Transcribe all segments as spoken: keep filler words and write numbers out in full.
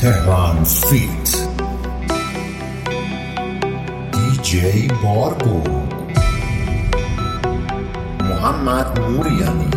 تهران فیت دی جی باربو محمد موریانی.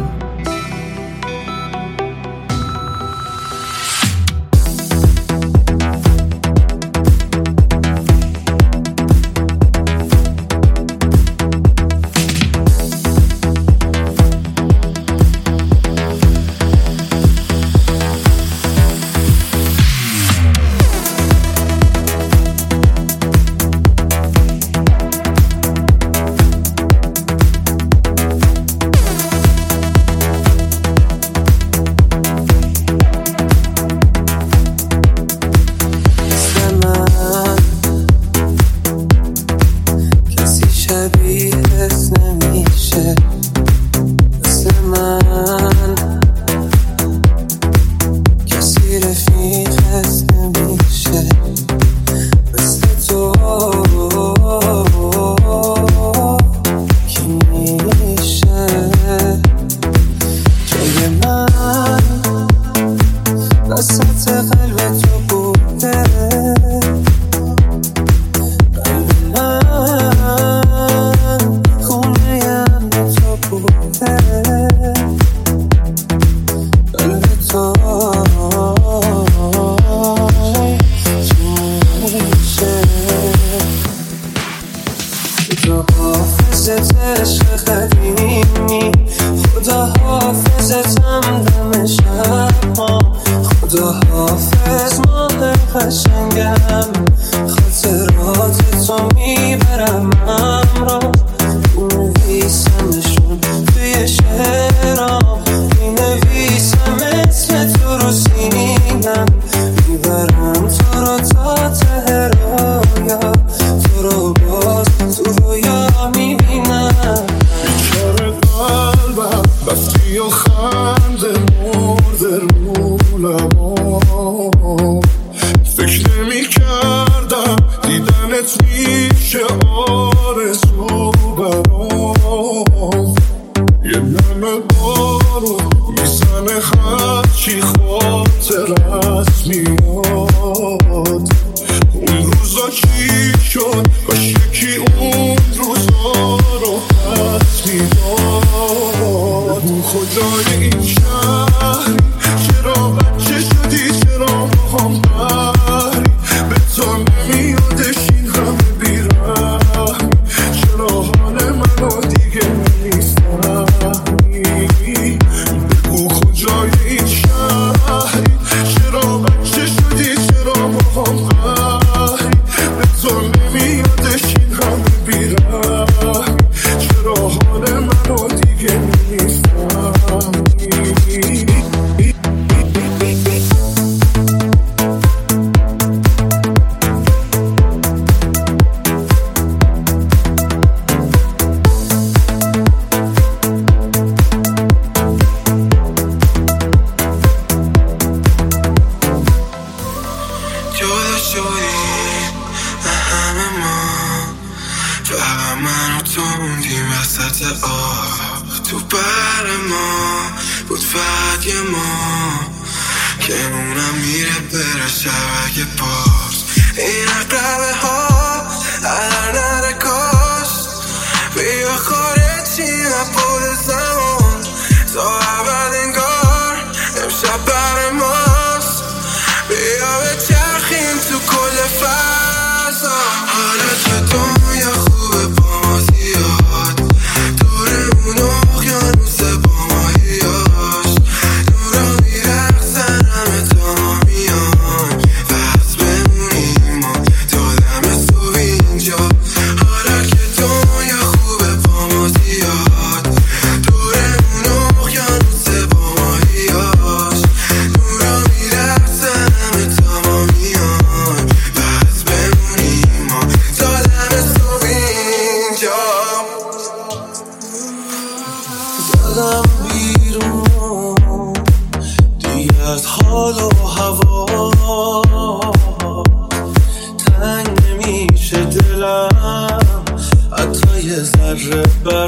ذره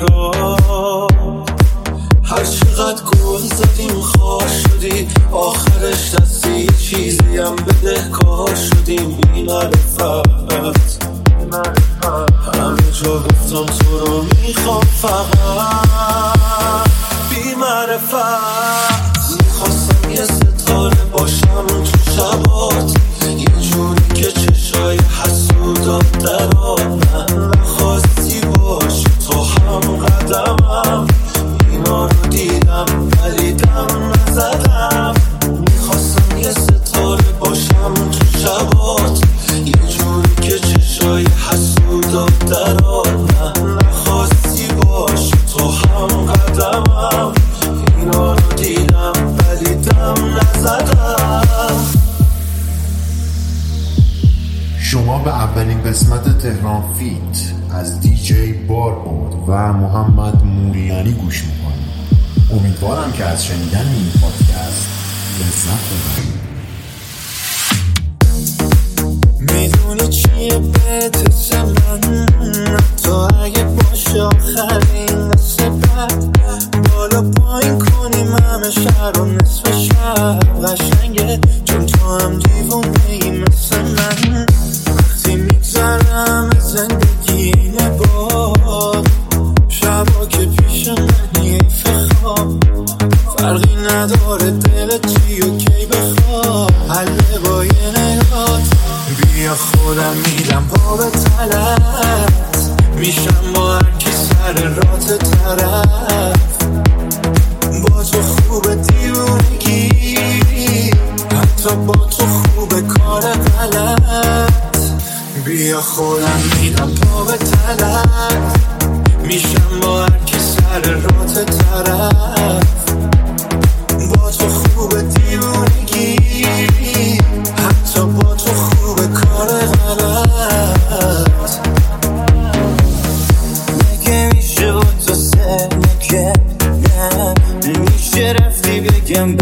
برام هر چقدر گل زدیم خواه شدی آخرش دستی چیزیم هم بدهکار شدیم بی معرفت. همه جا گفتم تو رو میخوام فقط بی معرفت. میخواستم یه ستاره باشم تو شبات، یه جوری که چشای حسودات درام. نخواستی باشی تو هم قدمم، اینا رو دیدم ولی دم نزدم. میخواستم یه ستاره باشم تو شبات، یه جوری که چشای حسودات درام. نخواستی باشی تو هم قدمم، اینا رو دیدم ولی دم نزدم. شما به اولین قسمت تهران فیت از دی جی باربود و محمد موریانی گوش میکنید. امیدوارم که از شنیدن این پادکست لذت ببرید. میدونی چیه بهت من، تو اگه باشه آخرین قصه بعد بالا پایین کنیم همه شهر و نصف شهر. قشنگه چون تو هم دیوونه ای مثل من. وقتی میگذرم زندگی اینه باد، شبا که پیش منی ایف خواب. فرقی نداره دلت چی و کی بخواب، حله با یه نگات. بیا خودم میدم پا به تلت، میشم با هرکی سر رات طرف. با تو خوبه دیوونگی، حتی با تو خوبه کار غلط. بیا خودم میدم پا به تلت، میشم با هرکی سر رات طرف. با تو خوبه دیوونگی، حتی با تو خوبه کار غلط. مگه میشه با تو سر نکنم، میشه رفتی بگم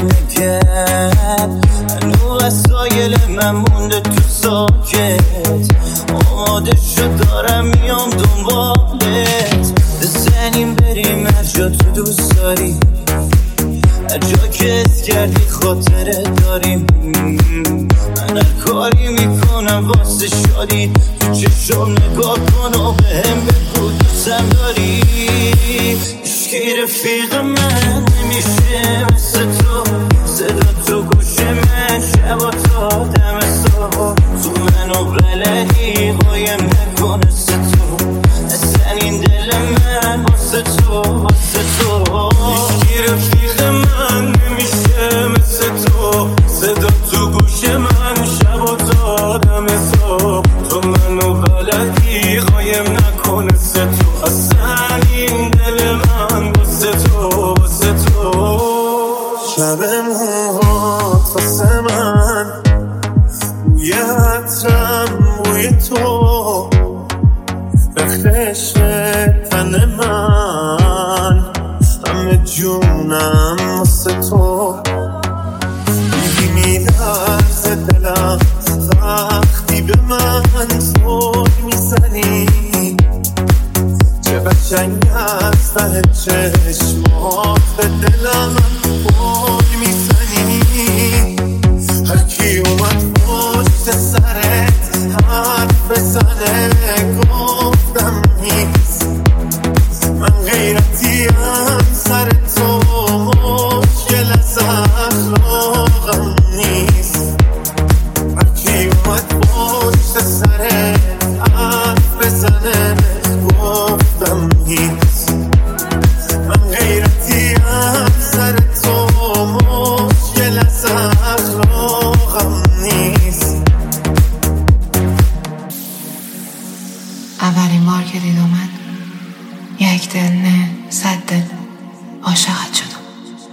بنگم. هنو وسایل من مونده تو ساکت، آماده شد دارم میام دنبالت. بزنیم بریم هر جا تو دوست داری، هر جا که اس کردی خاطره داریم. من هر کاری میکنم واسه شادی، تو چشم نگاه کن و بهم بگو دوستم داری. عشقی رفیق من نمیشه مثل تو، صدا تو گوش من شبا تا دم صبح. تو منو بلدی قایم نکن مثل تو، اصلا این دل من واسه تو واسه تو. عشقی رفیق من نمیشه مثل تو، صدا تو گوش من شبا تا دم صبح. تو منو بلدی قایم نکن مثل تو، اصلا این دل من واسه تو واسه تو. شب موهات واسه من، بوی عطرم بوی تو، بخشش تن من، همه جونم واسه تو. دیگی میدرز دلم وقتی به من زور میزنی، چه قشنگ از ته چشمات به دلم بول میزنی. هرکی اومد پشت سرت حرف بزنه گفتم نیست، من غیرتیم سر تو مشکل از اخلاقم نیست. هرکی اومد پشت سرت حرف بزنه گفتم نیست، من غیرتیم سر تو مشکل از اخلاقم نیست. اولین بار که دیدم من یک دل نه صد دل عاشقت شدم.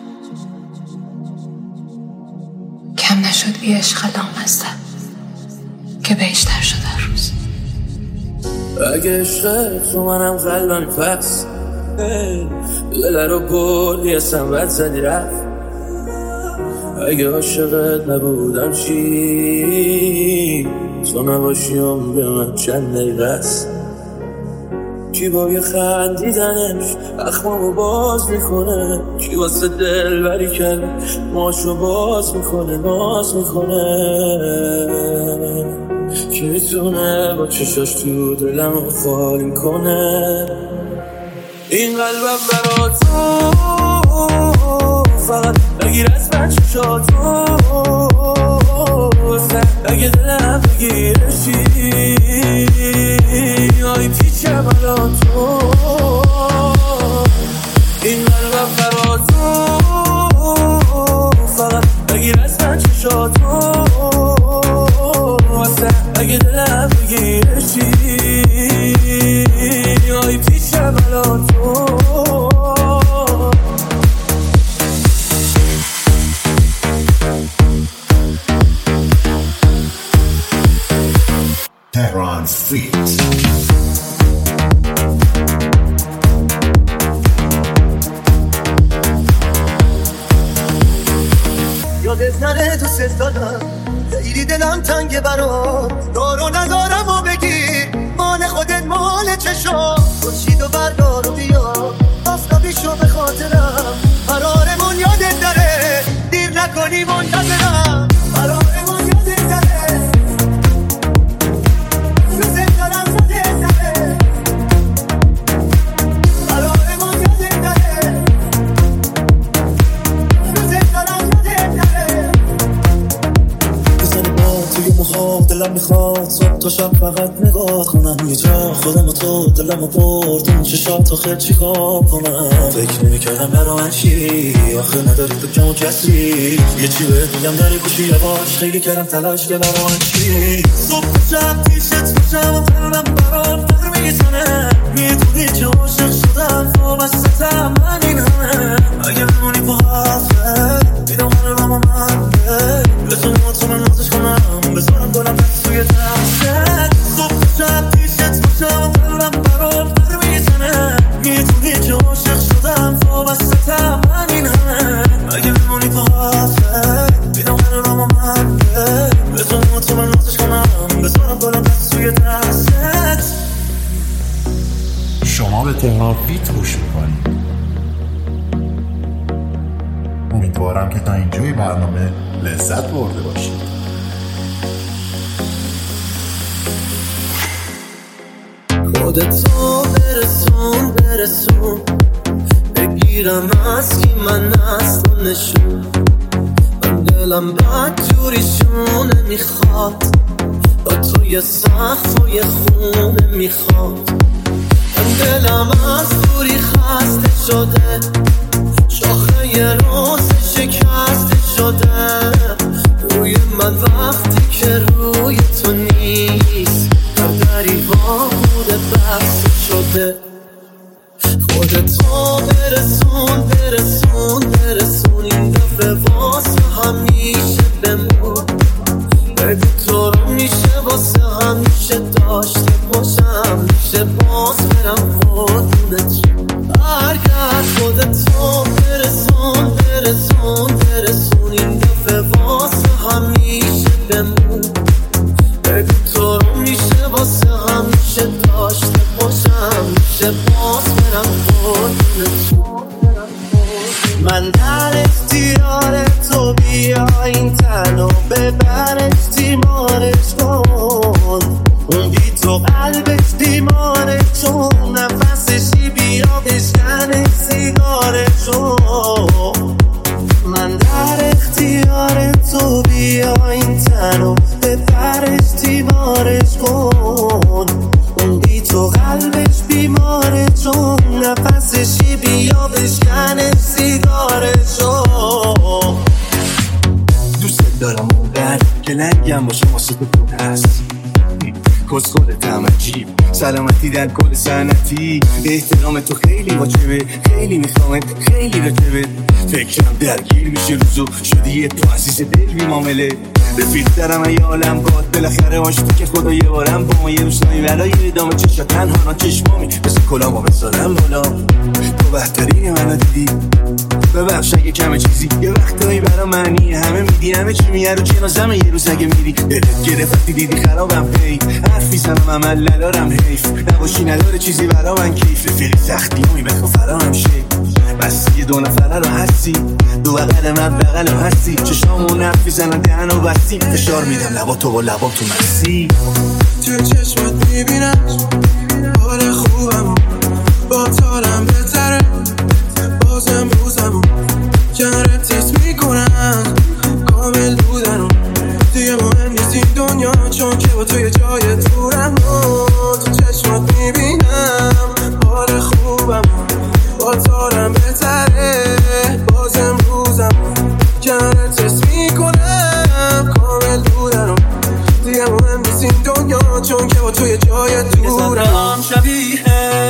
کم نشد بی عشق لامصب که بیشتر شد هر روز. اگه عشق تو منم قلبم پس دل رو بردی اصلا بد زدی رفت. اگه عاشقت نبودم چی، تو نباشیم به من چند دقیقه است. کی با یه خندیدنش اخمامو باز میکنه، کی واسه دل بری کرده ماشو باز میکنه ناز میکنه، کی میتونه با چشاش تو دلمو خالی کنه. این قلبم برا تو فقط بگیر از من چشاتو، اگه دلم بگیرشی آی پیچم الان تو. این قلبم برا تو فقط بگیر از من چشاتو، اگه دلم بگیرشی آی پیچم الان تو. تهران فیت. یادت نره دوست دارم، خیلی دلم تنگه برام، دارو ندارم و بگیر مال خودت مال چشام، خورشید و بردار و بیا آفتابی شو به خاطرم، قرارمون یادت نره دیر نکنی منتظرم، قرارمون یادت نره دوست دارم زده نره، قرارمون یادت نره دوست دارم زده نره. بزنی با توی موها دلم میخواد صبح تا شب فقط نگاه کنم، یه جا خودم و تو دلم و برد اون چشات آخه چی کار کنم، فکر نمیکردم برا من چی آخه نداری تو کم و کسی، یه چی بهت میگم داری گوشی یواش، خیلی کردم تلاش که برا من چی، صبح شب پیشت باشم و قلبم برام در میزنه، میدونی که عاشق شدم تو بستم من این همه، اگه بمونی با حرفه بیدم قلبم و من بتونی با تو من نازش کنم، بذارم گلم دست توی دستت، صبح شب پیشت باشم و قلبم برام در میزنه، میدونی که عاشق شدم تو بستم من این همه، اگه بمونی با حرفه بیدم قلبم و من بتونی با تو من نازش کنم، بذارم گلم دست توی دستت. شما به تهران فیت گوش میکنید. امیدوارم که تا اینجای برنامه لذت برده باشید. خودتو برسون برسون بگیرم از کی من اصلا نشون، من دلم بد جوریشونه میخواد با توی سقف و یه خونه میخواد، من دلم از دوری خسته شده، شاخه یه روز شکسته شده، روی من وقتی که روی تو نیست هر دری بوده بسته شده. خودتو برسون برسون برسون این دفعه واسه همیشه بمون، بگو تو رو میشه واسه همیشه داشته باشم، میشه باز برم خودونت برگرد. خودتو برسون برسون برسون این دفعه واسه همیشه بمون، بگو تو رو میشه واسه همیشه داشته باشم، میشه باز برم خودونت. من در اختیار تو بیا این تنو ببرش دیمارش کن، اون بی تو قلبش دیمارش چون نفسشی بیا بشکنش سیگارشو. من در اختیار تو بیا این تنو ببرش دیمارش کن، اون بی تو قلبش بیماره چون نفسشی بیا بشکنش سیگارشو. دوست دارم اون در که لنگم باشه واسه تو هست، کس خودتم عجیب سلامتی در کل سنتی، احترام تو خیلی واجبه خیلی میخوامت خیلی راجبه، فکرم درگیر میشه روزو شدی یه تو عزیز دل بی معامله، رفیق درم ای عالم باد بالاخره باش تو که خدا یه بارم با ما یه روزنایی ولای ادامه چشا تنها نا چشمامی بس کلامو بذارم بالا، تو بهترین منو دیدی ببخش اگه کم چیزی یه وقتایی برا منیه همه میدی همه چی میه رو جنازم یه روز اگه میری دلت گرفتی دیدی خرابم هی حرف میزنم عمل ندارم حیف نباشی نداره چیزی برا من کیف فیلی سختی همی بخوا فرام شی بس یه دو نفره رو هستی دو بغل من بغل رو هستی چشامون حرف میزنن دهن و بستی فشار میدم لبا تو و لبا تو مسی تو چشمت میبینم حال خوبم با تالم بهتره بازم روزم کنارم تیز میکنم کامل بودنم دیگه مهم نیست این دنیا چون که با توی جای دورم تو چشمت میبینم حال خوبم با تالم بهتره بازم روزم کنارم تیز میکنم کامل بودنم دیگه مهم نیست این دنیا چون که با توی جای دورم شبیه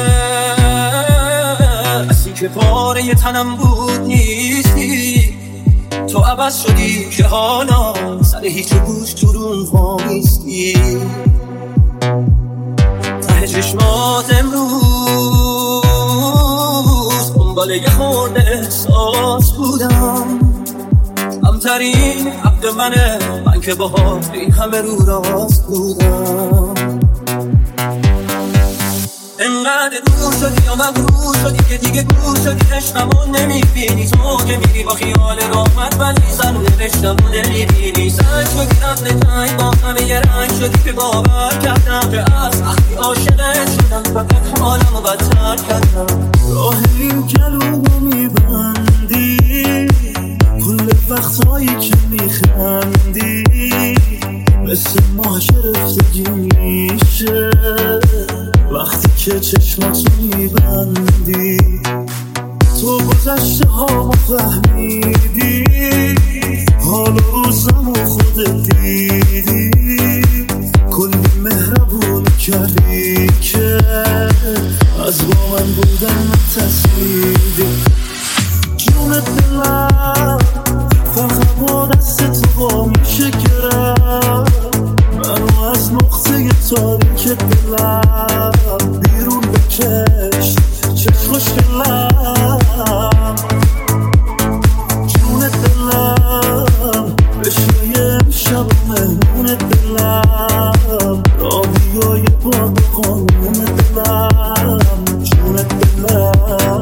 بسی که پاره ی تنم بود نیستی تو عوض شدی که حالا سر هیچ گوش تو رون وامیستی ته چشمات امروز دنبال یه خورده احساس بودم کمترین حق منه من که باهات این همه رو راست بودم انقدر دور شدی یا مغرور شدی که دیگه گور شدی عشقمون نمیبینی تو که میری با خیال راحت ولی سر نوشتمون نمیبینی سنگ شدی رفت جنگ با همه یه رنگ شدی که باور کردم که از وقتی عاشقت شدم فقط حالمو بدتر کردم راه این کلومو میبندی کل وقتایی که میخندی مثل ماه شرفتگی میشه وقتی که چشماتو میبندی تو گذشته ها فهمیدی حال روزمو خودت دیدی کلی مهربون کردی که از با من بودن نترسیدی جون دلم فقط با دست تو با میشه گرم منو از نقطه تاریک دلم بیرون بکش چه خوشگلم جون دلم بشه یه امشب مهمون دلم راهیای با قانون دلم جون دلم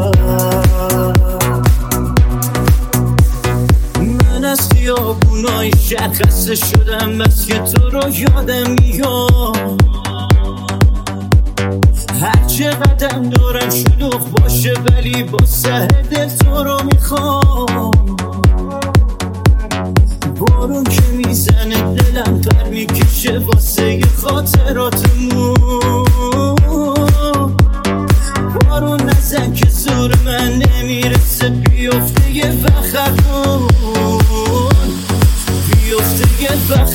من از خیابونای شهر خسته شدم بس که تو رو یادم میاد هر چه قدم دارم شلوغ باشه ولی با سه دل تو رو میخوام بارون که میزنه دلم پر میکشه واسه خاطراتمون بارون نزن که زور من نمیرسه بیفته یه وقتمون بیفته یه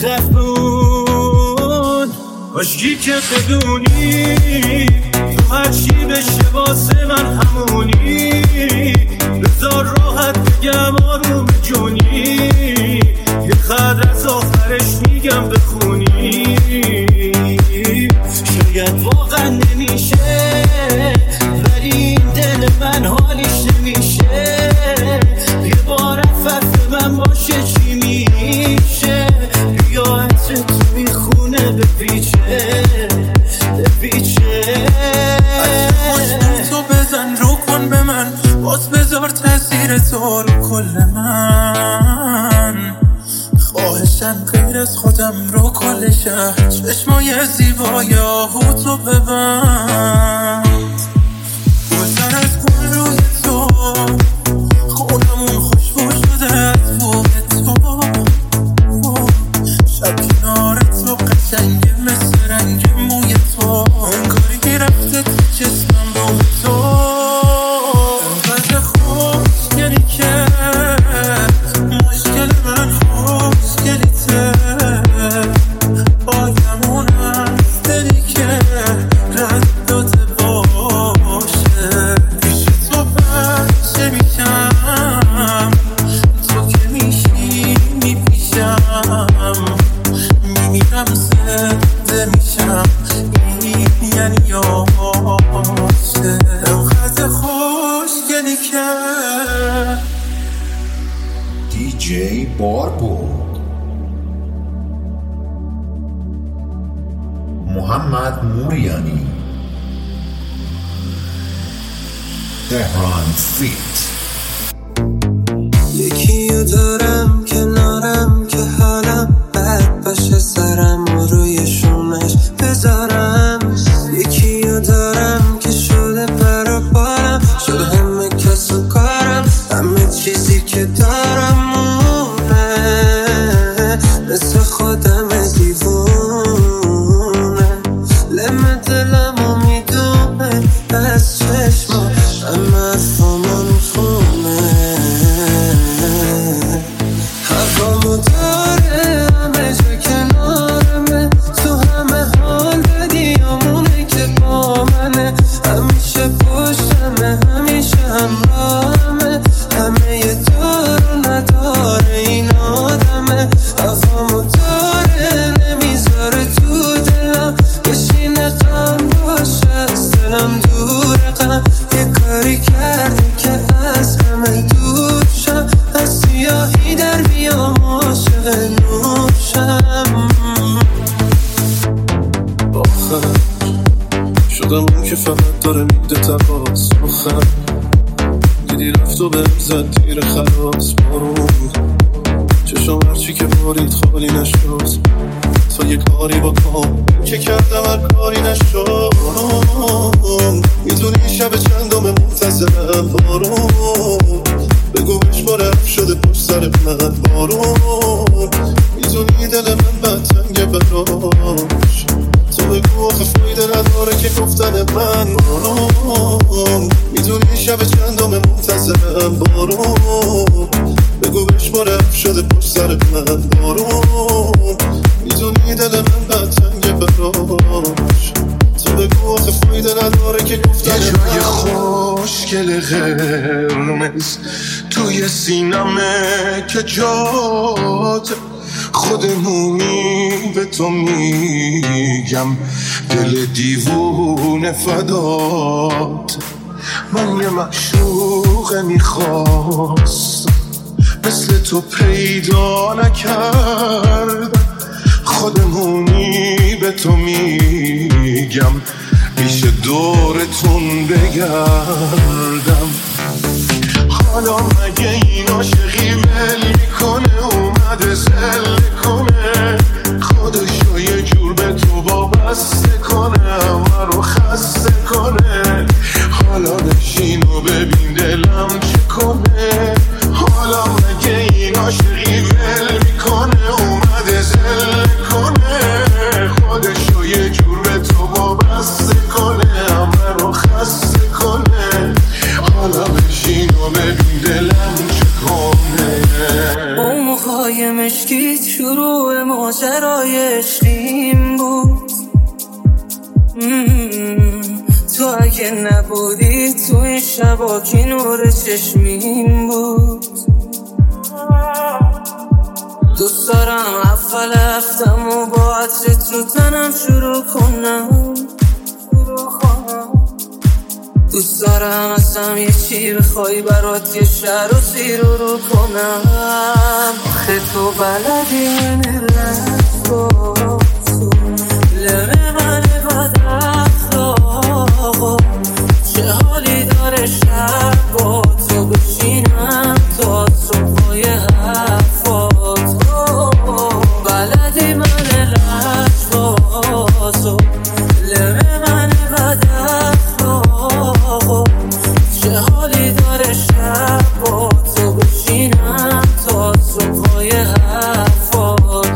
وقتمون کاشکی که بدونی تو هرچی بشه واسه من همونی بذار راحت بگم آروم جونی یه خط از آخرش میگم بخونی شاید واقعا نمیشه ولی این دل من حالیش نمیشه یه بار عفت من باشه چی میشه بیا عطر تو میخونه بپیچه بپیچه تو بزن رو کن به من باز بذار تاثیر تو رو کل من خواهشم غیر از خودم رو کل شهر چشمای زیبای آهو تو ببند گلزن از گل روی تو خونمون خوشبو شده از بوی تو شب کنار تو قشنگه مثل رنگ موی تو انگاری که رفته تو جسمم رو تو انقدر خوشگلی که مشکل من خوشگلیته آدمون از دلی که رد داده با دی جی باربود، محمد موریانی، تهران فیت. یکیو دارم کنارم که حالم بد باشه، سرم روی شونش بذارم. یکیو دارم که شده پر بارم، شده همه کس و کارم، همه چیزی که دارم مونه، مثل خودم دیوونه. لمه دلمو میدونه از چشما، همه حرفامو میخونه. حرفامو داره همه جا کنارمه، تو همه حال بدیامونه که با منه. همیشه پشتمه، همیشه همراهمه، همه یه دار نداره این آدمه. حرفامو داره نمیذاره تو دلم بشینه، غم باشه از دلم دوره. غم یه کاری کرده که از همه دور شم، از سیاهی در بیام عاشق نوشم. آخر شدم اون که فقط داره میده تقاس. آخر دیدی رفت و بهم زد تیر خلاص. بارون چشم هرچی که بارید خالی نشد، تا یه کاری با کام که کردم هر کاری نشد. میدونی شب چندم منتظرم. بارون بگو بشماره اف شده پشت سر من. بارون میدونی دل من بدتنگه براش، تو بگو آخه فایده نداره که گفتن من. بارون میدونی شب چندم منتظرم. بارون بگو بشماره اف شده پشت سر من. بارون میدونی دل من بدتنگه براش، تو بگو آخه فایده نداره که گفتن من. یه جای خوشگل قرمز توی سینمه که جات خودمونی، به تو میگم دل دیوونه فدات. من یه معشوق میخواست مثل تو پیدا نکردم، خودمونی به تو میگم پیش دورتون بگردم. حالا مگه این عاشقی ول میکنه، اومده زل کنه، خودشو یه جور به تو وابسته کنه، همه رو خسته کنه. حالا نشین و ببین دلم چه کنه. حالا مگه این عاشقی ول میکنه، اومده زل کنه، خودشو یه جور به تو وابسته کنه، همه رو خسته کنه. حالا بشین و ببین دلم چه کنه. اون موقعای مشکیت شروع ماجرای عشقیم بود. تو اگه نبودی تو این شبا که نور چشمیم بود. دوست دارم اول هفتم و با عطر تو تنم شروع کنم. دوست دارم ازم یه چی بخوای برات یه شهر و زیر رو کنم. آخه تو بلدی من لحظ با تو، لمه من بد اخلاقا، چه حالی داره شب با تو بشینم تا صبحای حرفات. بلدی من لحظ با تو، لمه من بد اخلاقا، چه حالی داره شب با تو بشینم تا صبحای حرفات.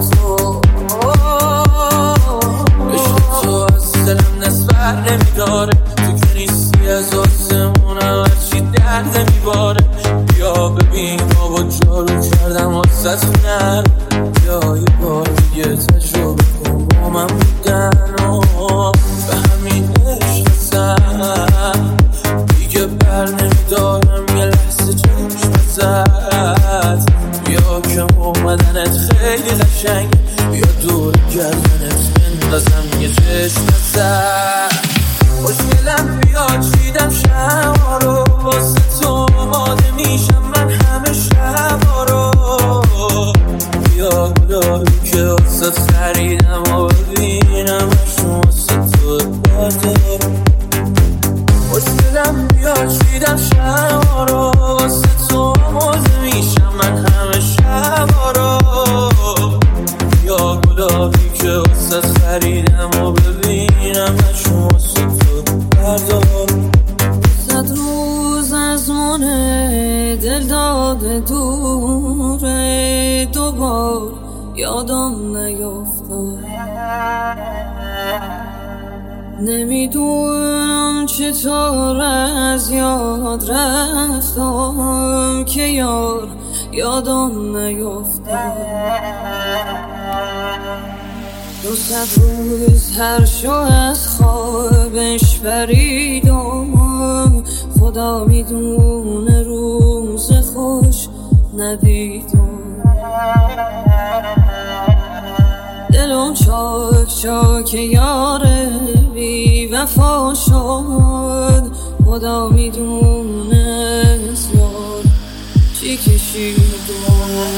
عشق تو از دلم نسبر نمیداره، تو که نیستی از آسمونم هرچی درد میباره. بیا ببین ما با جارو کردم واسه خونم، بیا یه بار دیگه تجربه کن با من بودن. به همین عشق زن دیگه بر نمیدارم یه لحظه چشم زد. بیا که اومدنت خیلی قشنگ، بیا دور گردنت بندازم یه چشم زد. خوشگلم بیا چیدم شما رو واسه تو آماده میشم من همه شبا رو. دوره دوبار یادم نیفتاد. نمیدونم چطور از یاد رفتم که یار یادم نیفتاد. دو صد روز هر شو از خوابش پریدم، خدا میدونه روز خوش ندیدم. دلم چاک چاک یاره بی وفا شد، خدا میدونه زیاد چی کشیدم.